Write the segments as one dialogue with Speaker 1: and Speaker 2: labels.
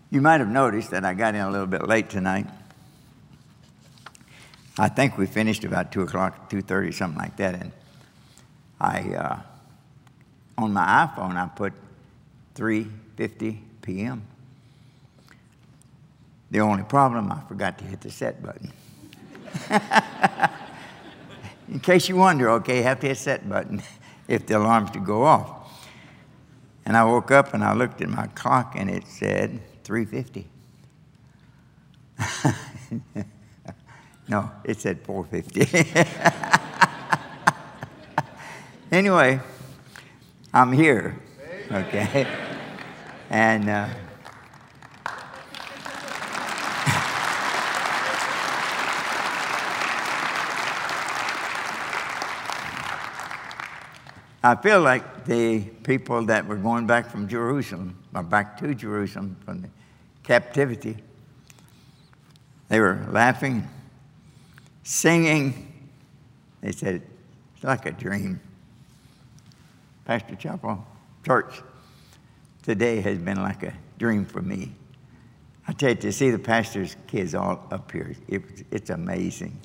Speaker 1: You might have noticed that I got in a little bit late tonight. I think we finished about 2 o'clock, 2:30, something like that. And I, on my iPhone, I put 3:50 p.m. The only problem, I forgot to hit the set button. In case you wonder, okay, you have to hit set button if the alarm's to go off. And I woke up and I looked at my clock and it said 3:50. No, it said 4:50. Anyway, I'm here, okay? And I feel like the people that were going back from Jerusalem, or back to Jerusalem from the captivity, they were laughing, singing. They said, it's like a dream. Pastor Chapel, church today has been like a dream for me. I tell you, to see the pastor's kids all up here, it's amazing.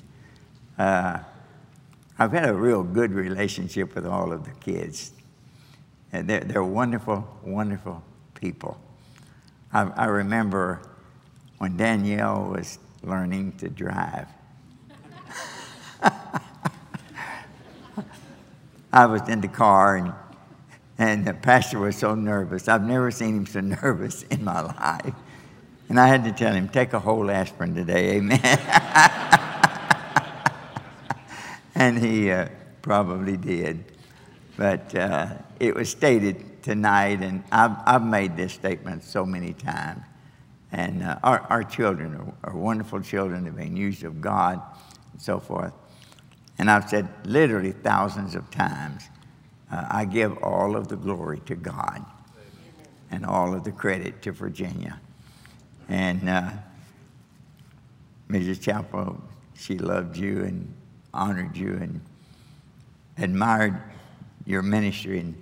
Speaker 1: I've had a real good relationship with all of the kids. And they're wonderful, wonderful people. I remember when Danielle was learning to drive. I was in the car, and the pastor was so nervous. I've never seen him so nervous in my life. And I had to tell him, take a whole aspirin today, amen. And he probably did. But it was stated tonight, and I've made this statement so many times. And our children are wonderful children. They've been used of God and so forth. And I've said literally thousands of times, I give all of the glory to God and all of the credit to Virginia. And Mrs. Chapel, she loved you and honored you and admired your ministry, and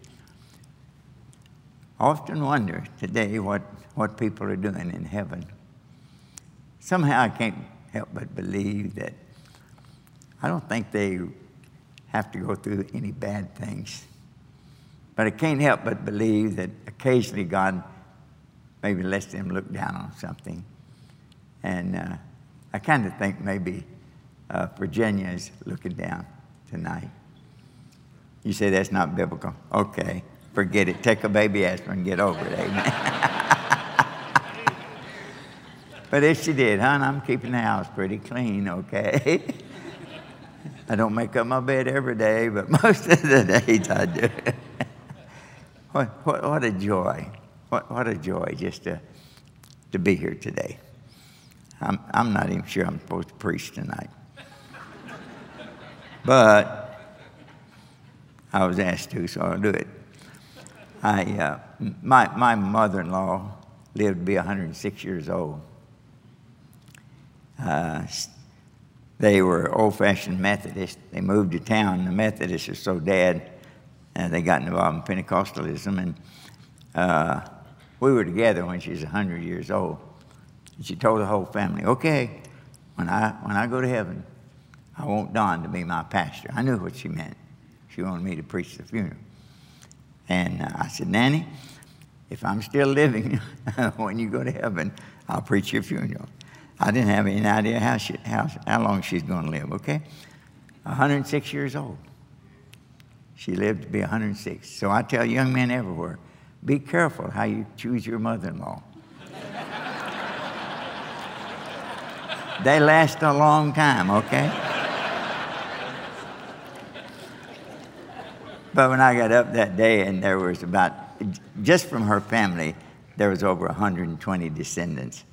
Speaker 1: often wonder today what people are doing in heaven. Somehow I can't help but believe that I don't think they have to go through any bad things. But I can't help but believe that occasionally God maybe lets them look down on something. And I kind of think maybe Virginia is looking down tonight. You say that's not biblical. Okay, forget it. Take a baby aspirin and get over it, amen. But if she did, hon, I'm keeping the house pretty clean, okay? I don't make up my bed every day, but most of the days I do. What a joy. What a joy just to be here today. I'm not even sure I'm supposed to preach tonight. But I was asked to, so I'll do it. My mother-in-law lived to be 106 years old. They were old-fashioned Methodists. They moved to town. The Methodists are so dead, they got involved in Pentecostalism. And we were together when she was 100 years old. And she told the whole family, okay, when I go to heaven, I want Don to be my pastor. I knew what she meant. She wanted me to preach the funeral. And I said, Nanny, if I'm still living when you go to heaven, I'll preach your funeral. I didn't have any idea how long she's going to live, okay? 106 years old. She lived to be 106. So I tell young men everywhere, be careful how you choose your mother-in-law. They last a long time, okay? But when I got up that day, and there was about, just from her family, there was over 120 descendants.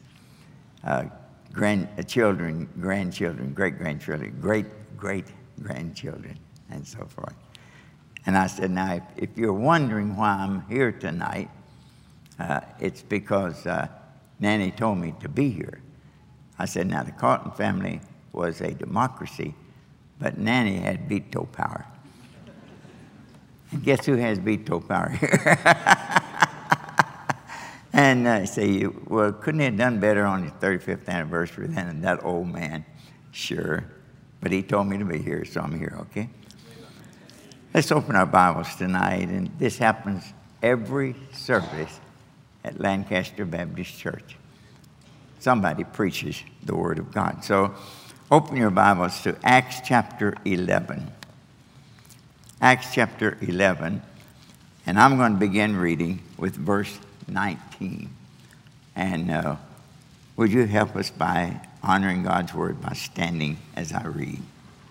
Speaker 1: Children, grandchildren, great-grandchildren, great-great-grandchildren, and so forth. And I said, now, if you're wondering why I'm here tonight, it's because Nanny told me to be here. I said, now, the Carlton family was a democracy, but Nanny had veto power. And guess who has veto power here? And I say, well, couldn't he have done better on his 35th anniversary than that old man? Sure. But he told me to be here, so I'm here, okay? Let's open our Bibles tonight. And this happens every service at Lancaster Baptist Church. Somebody preaches the Word of God. So open your Bibles to Acts chapter 11. Acts chapter 11. And I'm going to begin reading with verse 19. And would you help us by honoring God's Word by standing as I read?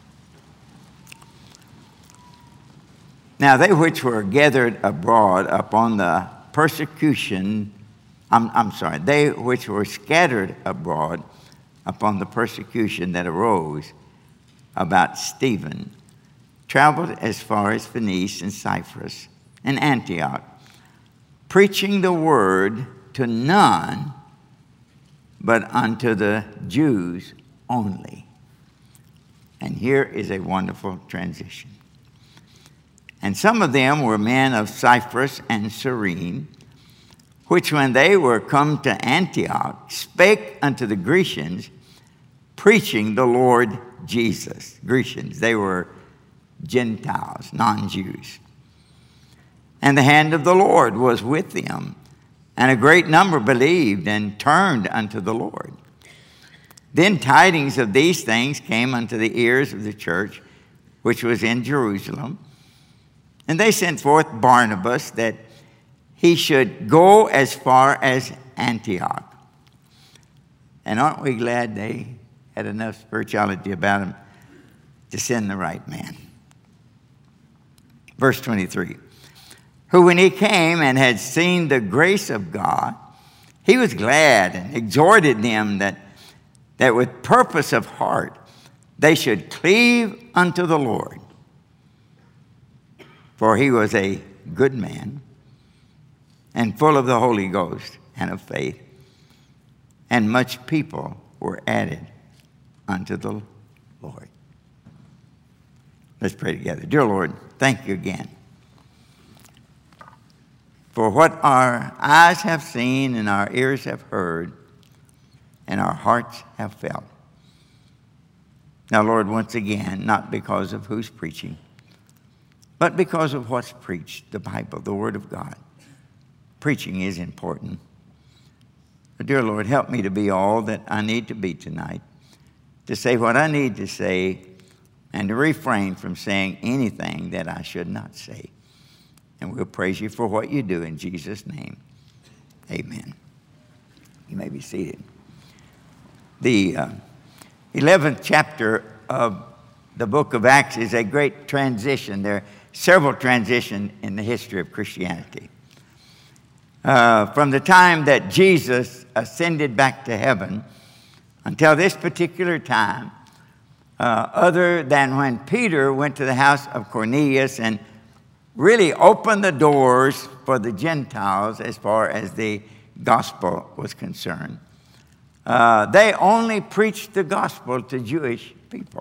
Speaker 1: Now they which were gathered abroad upon the persecution, they which were scattered abroad upon the persecution that arose about Stephen, traveled as far as Phoenice and Cyprus and Antioch, preaching the word to none but unto the Jews only. And here is a wonderful transition. And some of them were men of Cyprus and Cyrene, which when they were come to Antioch, spake unto the Grecians, preaching the Lord Jesus. Grecians, they were Gentiles, non-Jews. And the hand of the Lord was with them, and a great number believed and turned unto the Lord. Then tidings of these things came unto the ears of the church, which was in Jerusalem. And they sent forth Barnabas that he should go as far as Antioch. And aren't we glad they had enough spirituality about him to send the right man? Verse 23. Who when he came and had seen the grace of God, he was glad and exhorted them that with purpose of heart they should cleave unto the Lord. For he was a good man and full of the Holy Ghost and of faith. And much people were added unto the Lord. Let's pray together. Dear Lord, thank you again for what our eyes have seen and our ears have heard and our hearts have felt. Now, Lord, once again, not because of who's preaching, but because of what's preached, the Bible, the Word of God. Preaching is important. But dear Lord, help me to be all that I need to be tonight, to say what I need to say, and to refrain from saying anything that I should not say. And we'll praise you for what you do in Jesus' name. Amen. You may be seated. The 11th chapter of the book of Acts is a great transition. There are several transitions in the history of Christianity. From the time that Jesus ascended back to heaven until this particular time, other than when Peter went to the house of Cornelius and really opened the doors for the Gentiles as far as the gospel was concerned. They only preached the gospel to Jewish people.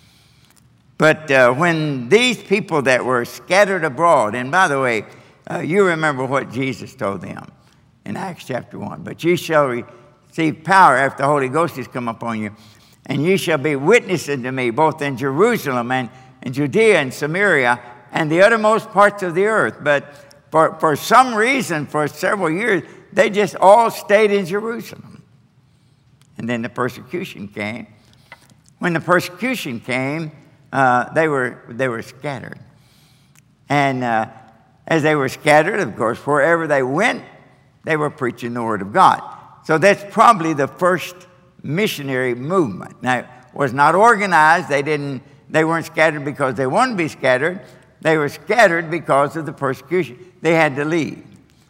Speaker 1: But when these people that were scattered abroad, and by the way, you remember what Jesus told them in Acts chapter 1. But ye shall receive power after the Holy Ghost has come upon you, and ye shall be witnesses to me both in Jerusalem and in Judea and Samaria and the uttermost parts of the earth. But for some reason, for several years, they just all stayed in Jerusalem. And then the persecution came. When the persecution came, they were scattered. And as they were scattered, of course, wherever they went, they were preaching the Word of God. So that's probably the first missionary movement. Now, it was not organized. They weren't scattered because they wanted to be scattered. They were scattered because of the persecution. They had to leave.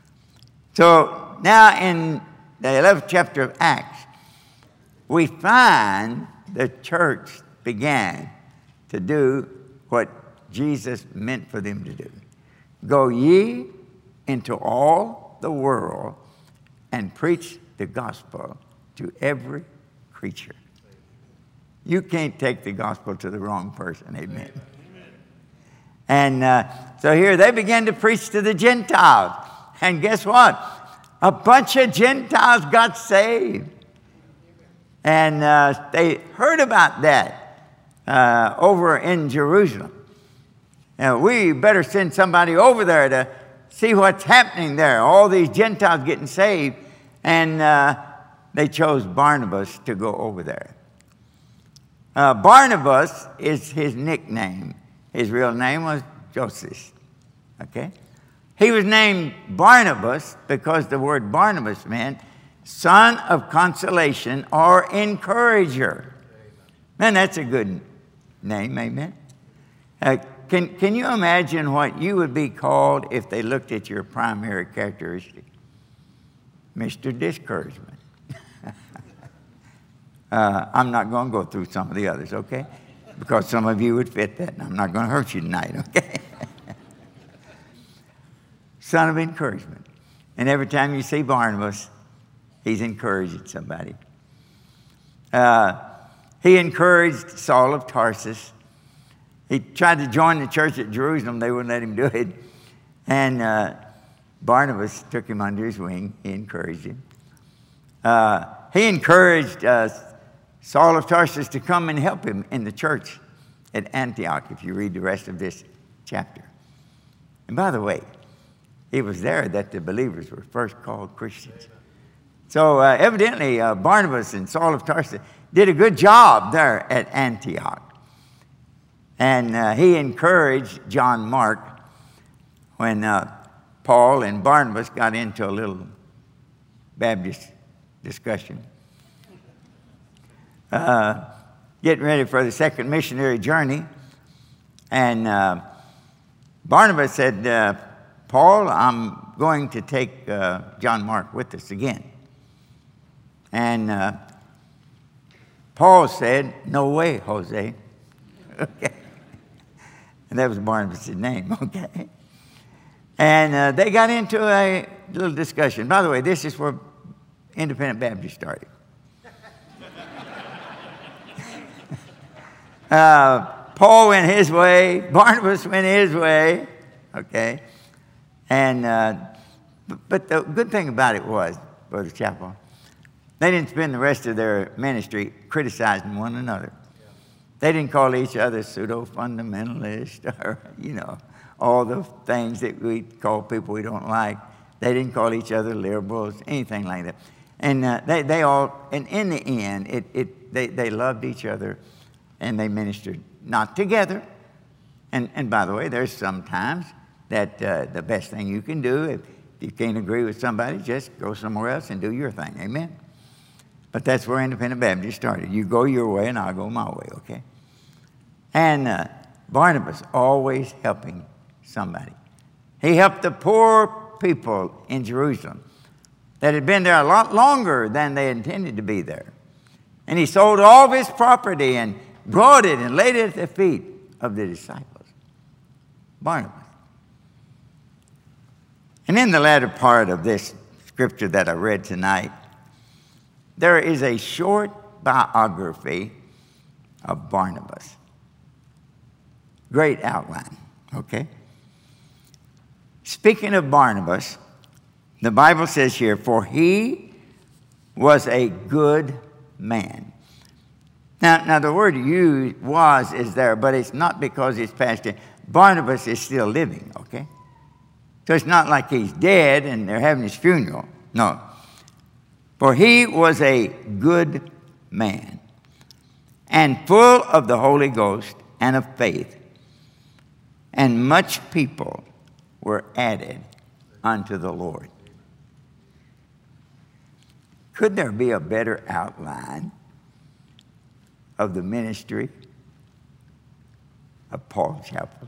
Speaker 1: So now in the 11th chapter of Acts, we find the church began to do what Jesus meant for them to do. Go ye into all the world and preach the gospel to every creature. You can't take the gospel to the wrong person. Amen. And so here they began to preach to the Gentiles. And guess what? A bunch of Gentiles got saved. And they heard about that over in Jerusalem. Now, we better send somebody over there to see what's happening there. All these Gentiles getting saved. And they chose Barnabas to go over there. Barnabas is his nickname. His real name was Joseph. Okay? He was named Barnabas because the word Barnabas meant son of consolation or encourager. Man, that's a good name, amen? Can you imagine what you would be called if they looked at your primary characteristic? Mr. Discouragement. I'm not going to go through some of the others, okay? Because some of you would fit that, and I'm not going to hurt you tonight, okay? Son of encouragement. And every time you see Barnabas, he's encouraging somebody. He encouraged Saul of Tarsus. He tried to join the church at Jerusalem. They wouldn't let him do it. And Barnabas took him under his wing. He encouraged him. He encouraged Saul of Tarsus to come and help him in the church at Antioch, if you read the rest of this chapter. And by the way, it was there that the believers were first called Christians. So evidently, Barnabas and Saul of Tarsus did a good job there at Antioch. And he encouraged John Mark when Paul and Barnabas got into a little Baptist discussion. Getting ready for the second missionary journey. And Barnabas said, Paul, I'm going to take John Mark with us again. And Paul said, no way, Jose. Okay. And that was Barnabas' name, okay. And they got into a little discussion. By the way, this is where Independent Baptist started. Paul went his way. Barnabas went his way. Okay. And but the good thing about it was, Brother Chappell, they didn't spend the rest of their ministry criticizing one another. They didn't call each other pseudo-fundamentalist or, all the things that we call people we don't like. They didn't call each other liberals, anything like that. And they all, and in the end, they loved each other and they ministered not together. And by the way, there's sometimes that the best thing you can do, if you can't agree with somebody, just go somewhere else and do your thing. Amen? But that's where Independent Baptist started. You go your way and I'll go my way, okay? And Barnabas always helping somebody. He helped the poor people in Jerusalem that had been there a lot longer than they intended to be there. And he sold all of his property and brought it and laid it at the feet of the disciples. Barnabas. And in the latter part of this scripture that I read tonight, there is a short biography of Barnabas. Great outline, okay? Speaking of Barnabas, the Bible says here, for he was a good man. Now the word used was is there, but it's not because it's past tense. Barnabas is still living, okay? So it's not like he's dead and they're having his funeral. No. For he was a good man and full of the Holy Ghost and of faith, and much people were added unto the Lord. Could there be a better outline of the ministry of Paul Chappell?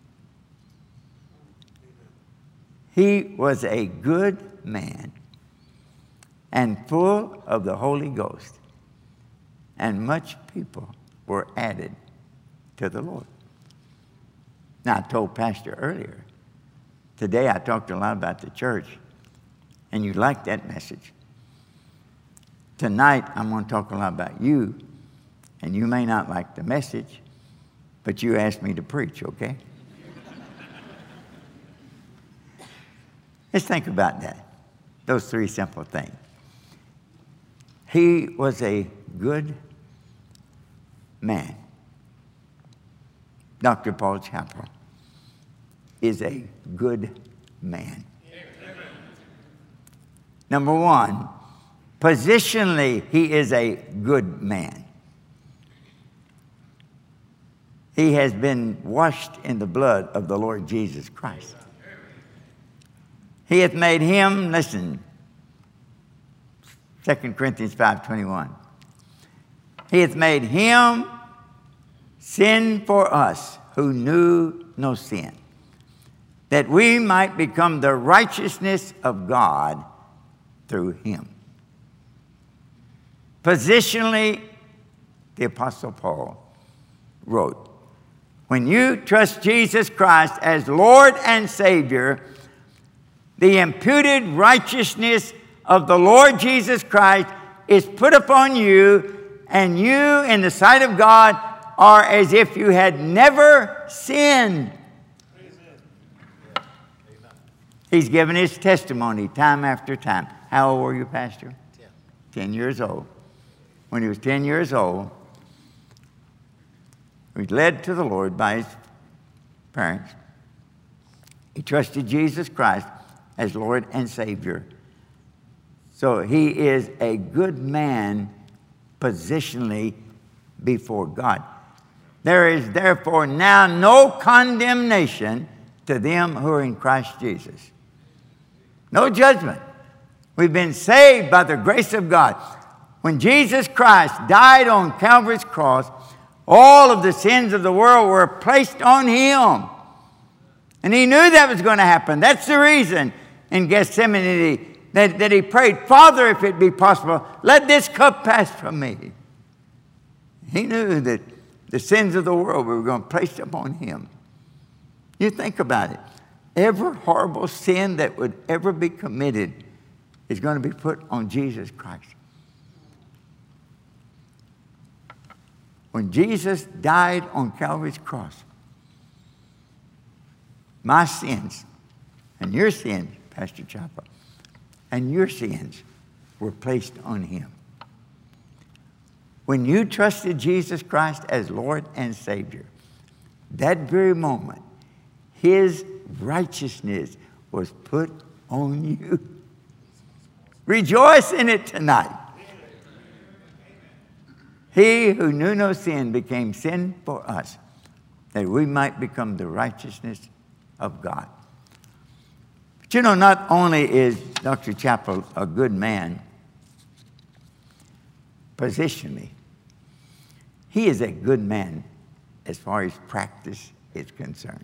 Speaker 1: He was a good man and full of the Holy Ghost, and much people were added to the Lord. Now, I told Pastor earlier, today I talked a lot about the church, and you liked that message. Tonight, I'm going to talk a lot about you, and you may not like the message, but you asked me to preach, okay? Let's think about that. those three simple things. He was a good man. Dr. Paul Chappell is a good man. Number one, positionally, he is a good man. He has been washed in the blood of the Lord Jesus Christ. He hath made him, listen, 2 Corinthians 5:21. He hath made him sin for us who knew no sin, that we might become the righteousness of God through him. Positionally, the Apostle Paul wrote, when you trust Jesus Christ as Lord and Savior, the imputed righteousness of the Lord Jesus Christ is put upon you, and you, in the sight of God, are as if you had never sinned. He's given his testimony time after time. How old were you, Pastor? 10 years old. When he was 10 years old, he was led to the Lord by his parents. He trusted Jesus Christ as Lord and Savior. So he is a good man positionally before God. There is therefore now no condemnation to them who are in Christ Jesus. No judgment. We've been saved by the grace of God. When Jesus Christ died on Calvary's cross, all of the sins of the world were placed on him. And he knew that was going to happen. That's the reason in Gethsemane that he prayed, Father, if it be possible, let this cup pass from me. He knew that the sins of the world were going to place upon him. You think about it. Every horrible sin that would ever be committed is going to be put on Jesus Christ. When Jesus died on Calvary's cross, my sins and your sins, Pastor Chapa, and your sins were placed on him. When you trusted Jesus Christ as Lord and Savior, that very moment, his righteousness was put on you. Rejoice in it tonight. He who knew no sin became sin for us, that we might become the righteousness of God. But you know, not only is Dr. Chappell a good man positionally, he is a good man as far as practice is concerned.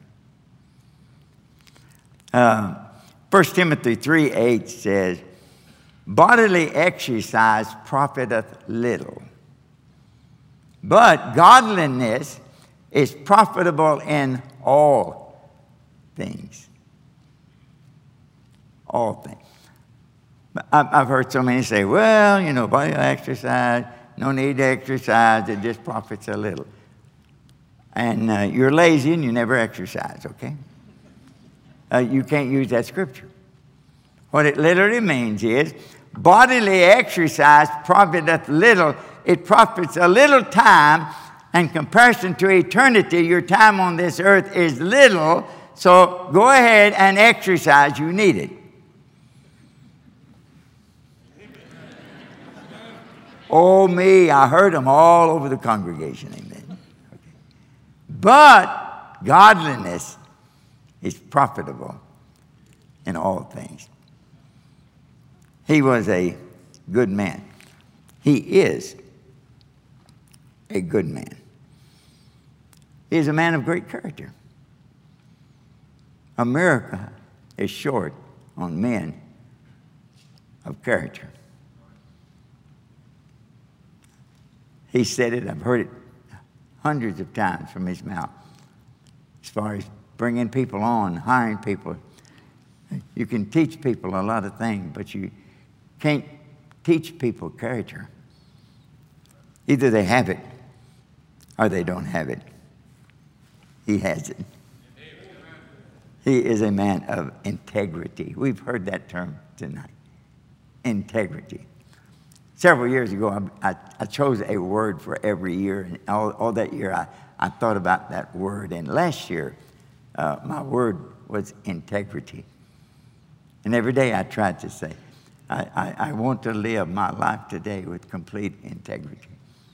Speaker 1: 1 Timothy 3:8 says, bodily exercise profiteth little, but godliness is profitable in all things. All things. I've heard so many say, well, you know, body exercise, no need to exercise, it just profits a little. And you're lazy and you never exercise, okay? You can't use that scripture. What it literally means is, bodily exercise profiteth little. It profits a little time, in comparison to eternity, your time on this earth is little, so go ahead and exercise, you need it. Oh, me, I heard them all over the congregation, amen. Okay. But godliness is profitable in all things. He was a good man. He is a good man. He is a man of great character. America is short on men of character. He said it, I've heard it hundreds of times from his mouth, as far as bringing people on, hiring people. You can teach people a lot of things, but you can't teach people character. Either they have it or they don't have it. He has it. He is a man of integrity. We've heard that term tonight. integrity. Several years ago, I chose a word for every year, and all that year I thought about that word. And last year, my word was integrity. And every day I tried to say, I want to live my life today with complete integrity.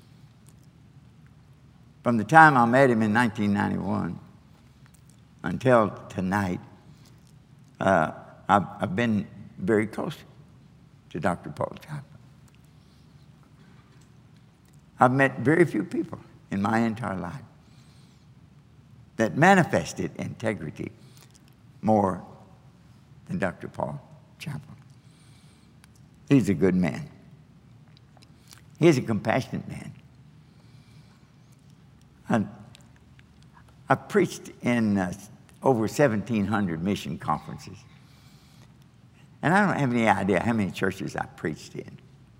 Speaker 1: From the time I met him in 1991 until tonight, I've been very close to Dr. Paul Chapel. I've met very few people in my entire life that manifested integrity more than Dr. Paul Chapel. He's a good man. He's a compassionate man. I've preached in over 1,700 mission conferences. And I don't have any idea how many churches I've preached in.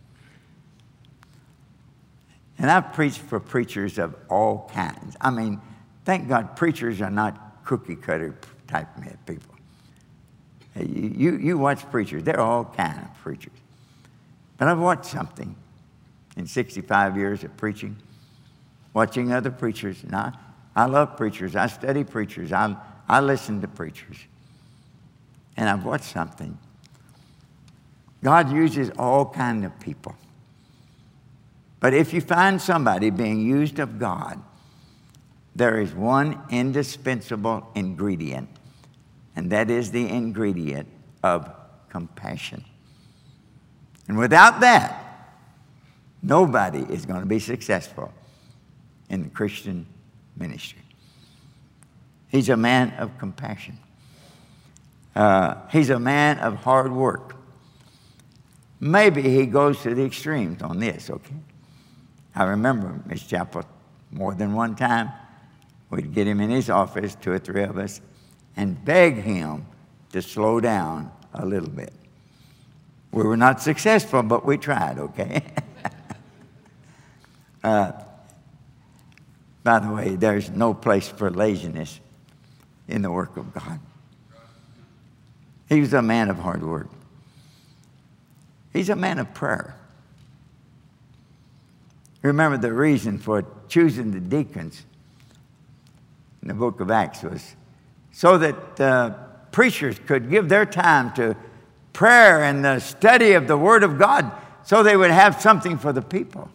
Speaker 1: And I've preached for preachers of all kinds. I mean, thank God preachers are not cookie-cutter type people. You watch preachers, they're all kind of preachers. But I've watched something in 65 years of preaching, watching other preachers. And I love preachers. I study preachers. I listen to preachers. And I've watched something. God uses all kinds of people. But if you find somebody being used of God, there is one indispensable ingredient, and that is the ingredient of compassion. And without that, nobody is going to be successful in the Christian ministry. He's a man of compassion. He's a man of hard work. Maybe he goes to the extremes on this, okay? I remember Miss Chapel more than one time. We'd get him in his office, 2 or 3 of us, and beg him to slow down a little bit. We were not successful, but we tried, okay? By the way, there's no place for laziness in the work of God. He was a man of hard work. He's a man of prayer. Remember, the reason for choosing the deacons in the book of Acts was so that preachers could give their time to prayer and the study of the Word of God so they would have something for the people.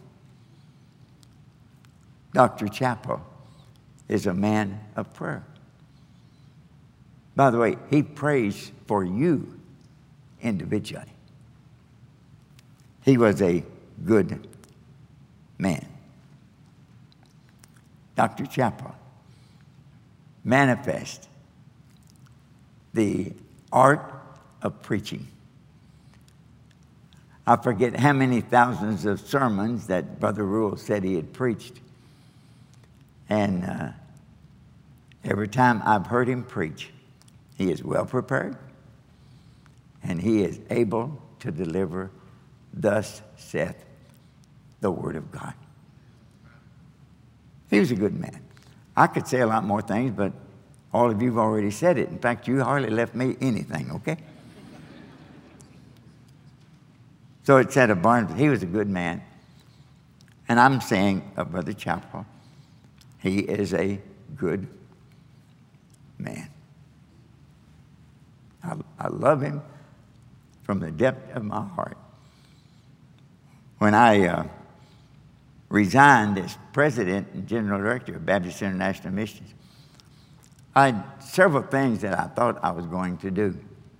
Speaker 1: Dr. Chapel is a man of prayer. By the way, he prays for you individually. He was a good man. Dr. Chapel manifests the art of preaching. I forget how many thousands of sermons that Brother Rule said he had preached. And every time I've heard him preach, he is well prepared and he is able to deliver, thus saith the Word of God. He was a good man. I could say a lot more things, but all of you have already said it. In fact, you hardly left me anything, okay? So it said of Barnabas, he was a good man. And I'm saying of Brother Chapel, he is a good man. I love him from the depth of my heart. When I resigned as president and general director of Baptist International Missions, I had several things that I thought I was going to do.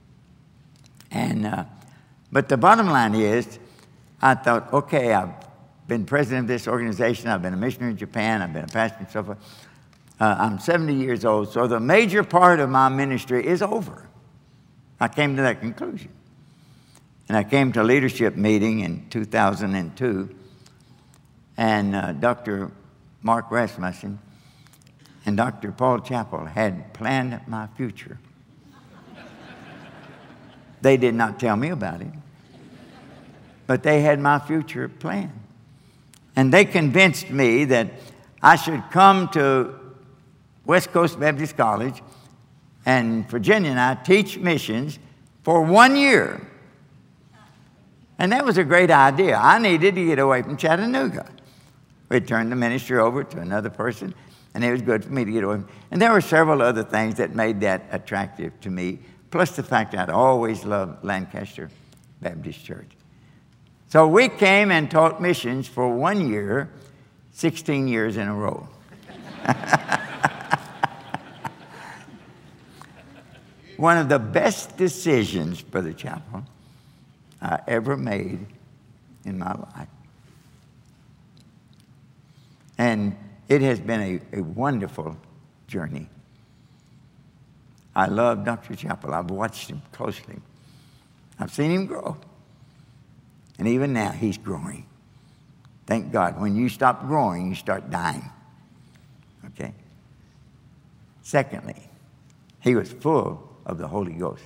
Speaker 1: But the bottom line is, I thought, okay, I've been president of this organization, I've been a missionary in Japan, I've been a pastor and so forth. I'm 70 years old, so the major part of my ministry is over. I came to that conclusion. And I came to a leadership meeting in 2002, and Dr. Mark Rasmussen and Dr. Paul Chapel had planned my future. They did not tell me about it, but they had my future planned. And they convinced me that I should come to West Coast Baptist College and Virginia and I teach missions for 1 year. And that was a great idea. I needed to get away from Chattanooga. We turned the ministry over to another person, and it was good for me to get away. And there were several other things that made that attractive to me, plus the fact that I'd always loved Lancaster Baptist Church. So we came and taught missions for 1 year, 16 years in a row. One of the best decisions, Brother Chappell, I ever made in my life. And it has been a wonderful journey. I love Dr. Chappell. I've watched him closely. I've seen him grow. And even now, he's growing. Thank God. When you stop growing, you start dying. Okay? Secondly, he was full of the Holy Ghost.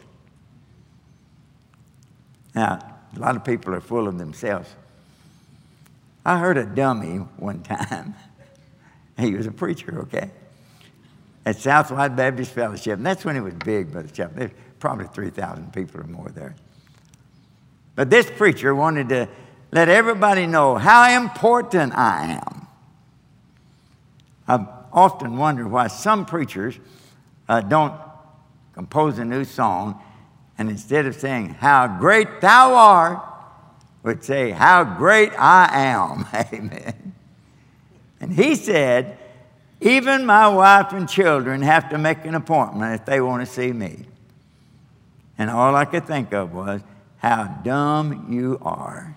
Speaker 1: Now, a lot of people are full of themselves. I heard a dummy one time. He was a preacher, okay? At Southwide Baptist Fellowship. And that's when it was big, Brother Chappell. There's probably 3,000 people or more there. But this preacher wanted to let everybody know how important I am. I've often wondered why some preachers don't compose a new song, and instead of saying, "How great thou art," would say, "How great I am." Amen. And he said, even my wife and children have to make an appointment if they want to see me. And all I could think of was, how dumb you are.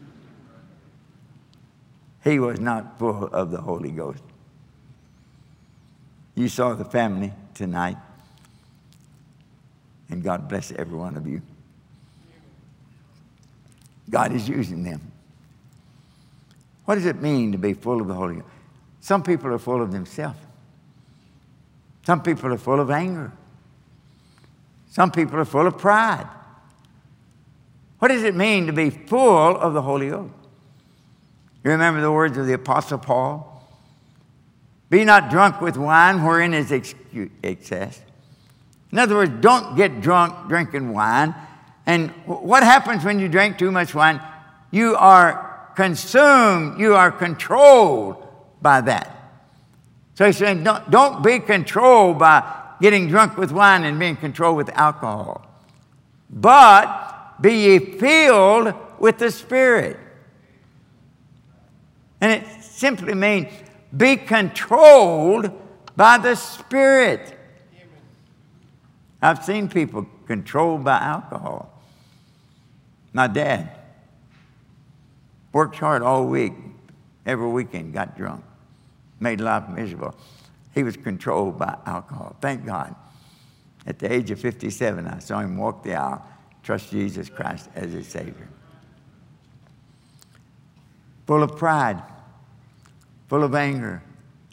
Speaker 1: He was not full of the Holy Ghost. You saw the family tonight. And God bless every one of you. God is using them. What does it mean to be full of the Holy Ghost? Some people are full of themselves. Some people are full of anger. Some people are full of pride. What does it mean to be full of the Holy Ghost? You remember the words of the Apostle Paul? Be not drunk with wine wherein is excess. In other words, don't get drunk drinking wine. And what happens when you drink too much wine? You are consumed, you are controlled by that. So he's saying, don't be controlled by getting drunk with wine and being controlled with alcohol. But be ye filled with the Spirit. And it simply means be controlled by the Spirit. I've seen people controlled by alcohol. My dad worked hard all week, every weekend got drunk, made life miserable. He was controlled by alcohol. Thank God. At the age of 57, I saw him walk the aisle, trust Jesus Christ as his Savior. Full of pride, full of anger,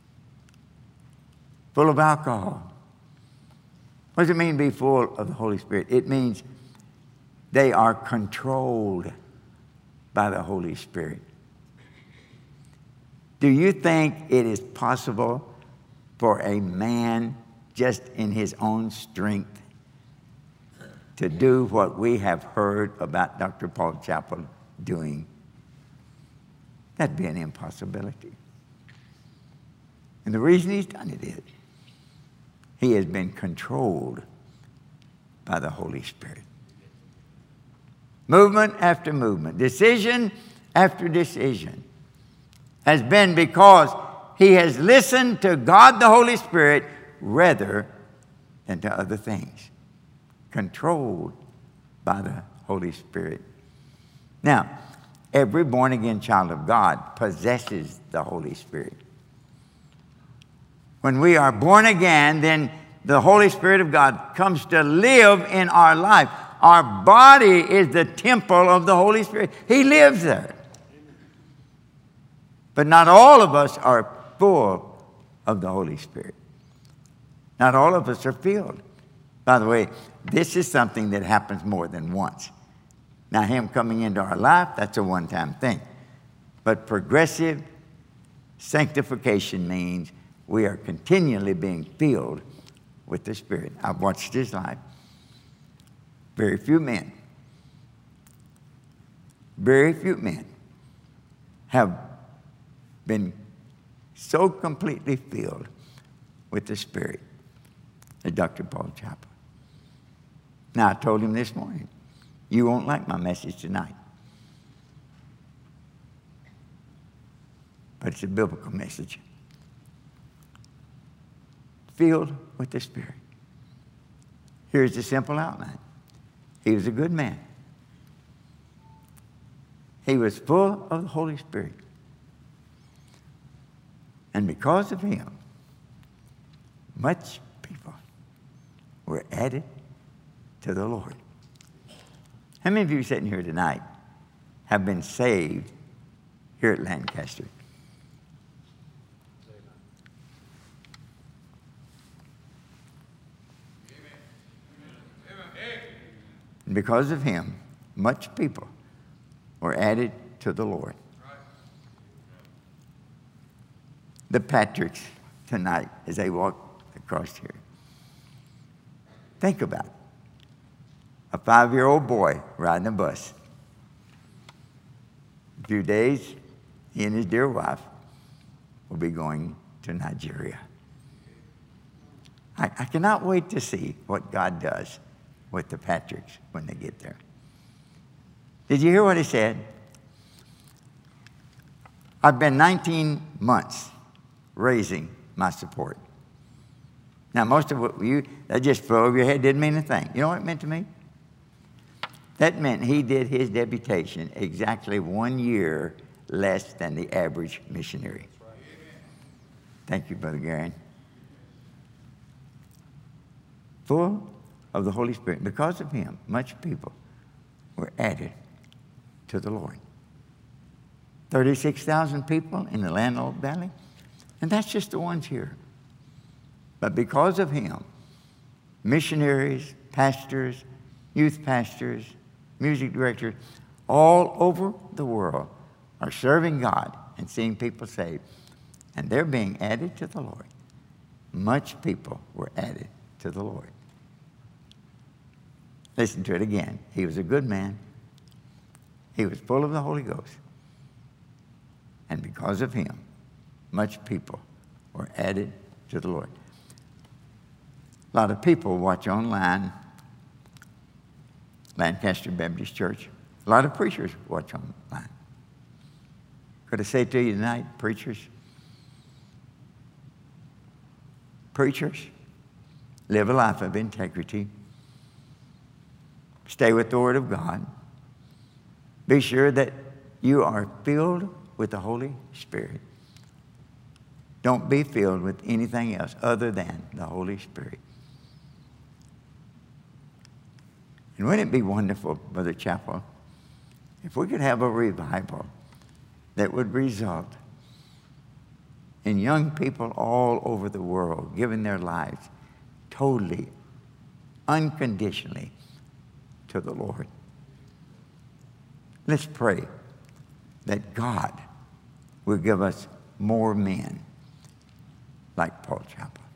Speaker 1: full of alcohol. What does it mean to be full of the Holy Spirit? It means they are controlled by the Holy Spirit. Do you think it is possible for a man just in his own strength to do what we have heard about Dr. Paul Chappell doing? That'd be an impossibility. And the reason he's done it is he has been controlled by the Holy Spirit. Movement after movement, decision after decision has been because he has listened to God the Holy Spirit rather than to other things. Controlled by the Holy Spirit. Now, every born-again child of God possesses the Holy Spirit. When we are born again, then the Holy Spirit of God comes to live in our life. Our body is the temple of the Holy Spirit. He lives there. But not all of us are full of the Holy Spirit. Not all of us are filled. By the way, this is something that happens more than once. Now, him coming into our life, that's a one-time thing. But progressive sanctification means we are continually being filled with the Spirit. I've watched his life. Very few men Very few men have been so completely filled with the Spirit as Dr. Paul Chappell. Now, I told him this morning, you won't like my message tonight. But it's a biblical message. Filled with the Spirit. Here's the simple outline. He was a good man. He was full of the Holy Spirit. And because of him, much people were added to the Lord. How many of you sitting here tonight have been saved here at Lancaster? And because of him, much people were added to the Lord. The Patricks tonight, as they walk across here. Think about it. A 5-year-old boy riding a bus. In a few days, he and his dear wife will be going to Nigeria. I cannot wait to see what God does with the Patricks when they get there. Did you hear what he said? I've been 19 months raising my support. Now, most of what that just flew over your head, didn't mean a thing. You know what it meant to me? That meant he did his deputation exactly 1 year less than the average missionary. Thank you, Brother Gary. Full of the Holy Spirit. Because of him, much people were added to the Lord. 36,000 people in the Landolt Valley. And that's just the ones here. But because of him, missionaries, pastors, youth pastors, music directors, all over the world are serving God and seeing people saved. And they're being added to the Lord. Much people were added to the Lord. Listen to it again. He was a good man. He was full of the Holy Ghost. And because of him, much people were added to the Lord. A lot of people watch online, Lancaster Baptist Church. A lot of preachers watch online. Could I say to you tonight, preachers, live a life of integrity. Stay with the Word of God. Be sure that you are filled with the Holy Spirit. Don't be filled with anything else other than the Holy Spirit. And wouldn't it be wonderful, Brother Chappell, if we could have a revival that would result in young people all over the world giving their lives totally, unconditionally to the Lord. Let's pray that God will give us more men like Paul Chappell.